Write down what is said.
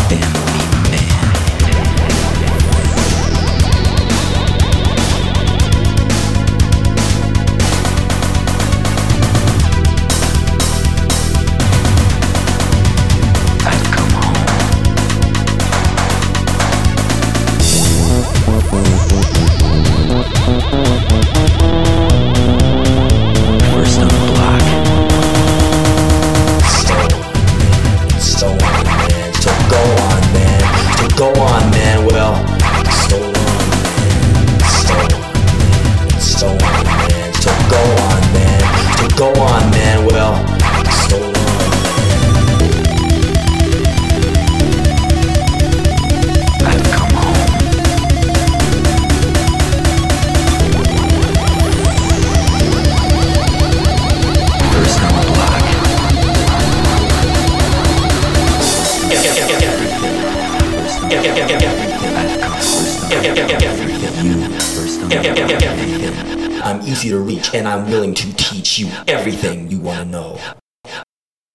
Go on, man, well, so long, man, so on, man, so go on, man, so go on, man, well, so long, man. I've come home. First on the block. I'm easy to reach and I'm willing to teach you everything you want to know.